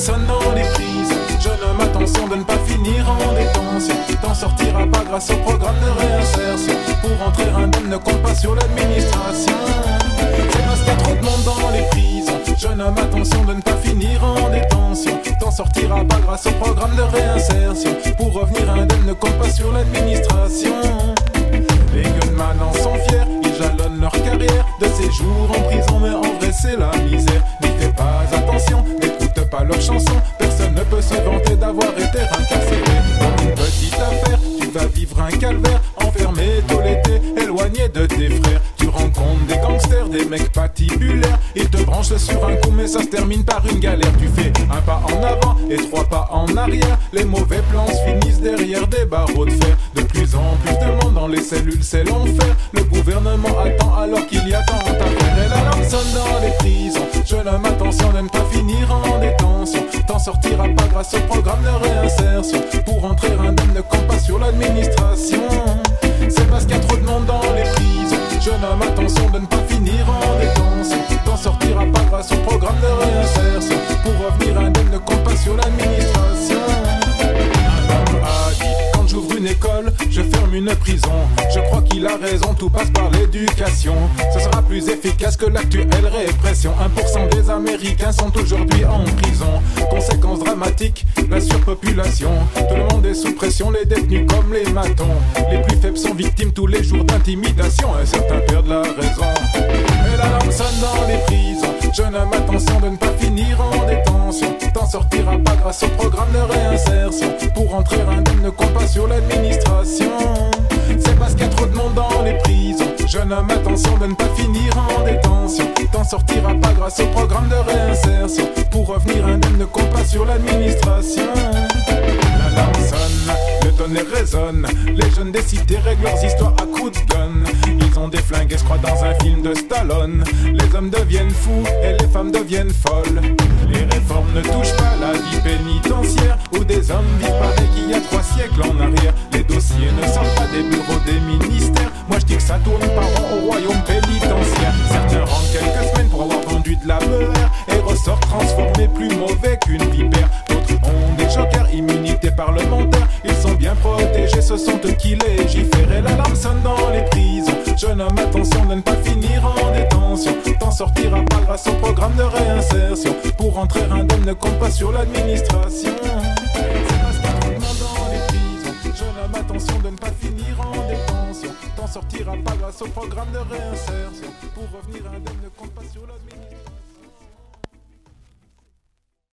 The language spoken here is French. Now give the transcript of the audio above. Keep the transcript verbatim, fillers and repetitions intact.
sonne dans les prises. Jeune homme, attention de ne pas finir en détention. T'en sortiras pas grâce au programme de réinsertion. Pour rentrer indemne, ne compte pas sur l'administration. C'est parce qu'il y a trop de monde dans les prisons. Jeune homme, attention de ne pas finir en détention. T'en sortiras pas grâce au programme de réinsertion. Pour revenir indemne, ne compte pas sur l'administration. Les gunman en sont fiers, ils jalonnent leur carrière de séjour en prison, mais en vrai c'est la misère. N'y fais pas attention, n'écoute pas leurs chansons. Personne ne peut se vanter d'avoir été incarcéré. Dans une petite affaire, tu vas vivre un calvaire. Enfermé tout l'été, éloigné de tes frères. Tu rencontres des gangsters, des mecs patibulaires. Ils te branchent sur un coup, mais ça se termine par une galère. Tu fais un pas en avant et trois pas en arrière. Les mauvais plans se finissent derrière des barreaux de fer. De plus en plus de monde dans les cellules, c'est l'enfer. Le gouvernement attend alors qu'il y a tant à faire. Et l'alarme sonne dans les prisons. Jeune homme, attention de ne pas finir en détention. T'en sortiras pas grâce au programme de réinsertion. Pour rentrer indemne, ne compte pas sur l'administration. C'est parce qu'il y a trop de monde dans les prisons. Jeune homme, attention de ne pas finir en détention. T'en sortiras pas grâce au programme de réinsertion. Pour revenir indemne, ne compte pas sur l'administration. Un homme a dit, quand j'ouvre une école, je ferme une prison. Je crois qu'il a raison, tout passe par l'éducation. Ce sera plus efficace que l'actuelle répression. un pour cent des Américains sont aujourd'hui en prison. Conséquences dramatiques, la surpopulation. Tout le monde est sous pression, les détenus comme les matons. Les plus faibles sont victimes tous les jours d'intimidation. Et certains perdent la raison. Et l'alarme sonne dans les prisons. Jeune homme, attention de ne pas finir en détention. T'en sortiras pas grâce au programme de réinsertion. Pour rentrer indemne, ne compte pas sur l'administration. C'est parce qu'il y a trop de monde dans les prisons. Jeune homme, attention de ne pas finir en détention. T'en sortiras pas grâce au programme de réinsertion. Pour revenir indemne, ne compte pas sur l'administration. L'alarme sonne, le tonnerre résonne. Les jeunes des cités règlent leurs histoires à coups de gun. Ils ont des flingues et se croient dans un film de Stallone. Les hommes deviennent fous et les femmes deviennent folles. Les réformes ne touchent pas la vie pénitentiaire, où des hommes vivent pareil qu'il y a trois siècles en arrière. Les dossiers ne sortent pas des bureaux des ministères. Moi je dis que ça tourne par an au royaume pénitentiaire. Certains rentrent quelques semaines pour avoir vendu de la beurre et ressortent transformés plus mauvais qu'une vipère. D'autres ont des jokers, immunité parlementaire. Ils sont bien protégés, ce sont eux qui légifèrent. Et l'alarme sonne dans les prisons. Jeune homme, attention de ne pas finir en détention. T'en sortiras pas grâce au programme de réinsertion. Pour rentrer indemne, ne compte pas sur l'administration. C'est parce qu'il y a trop de monde dans les prisons. Jeune homme, attention de ne pas finir en détention. T'en sortiras pas grâce au programme de réinsertion. Pour revenir indemne, ne compte pas sur l'administration.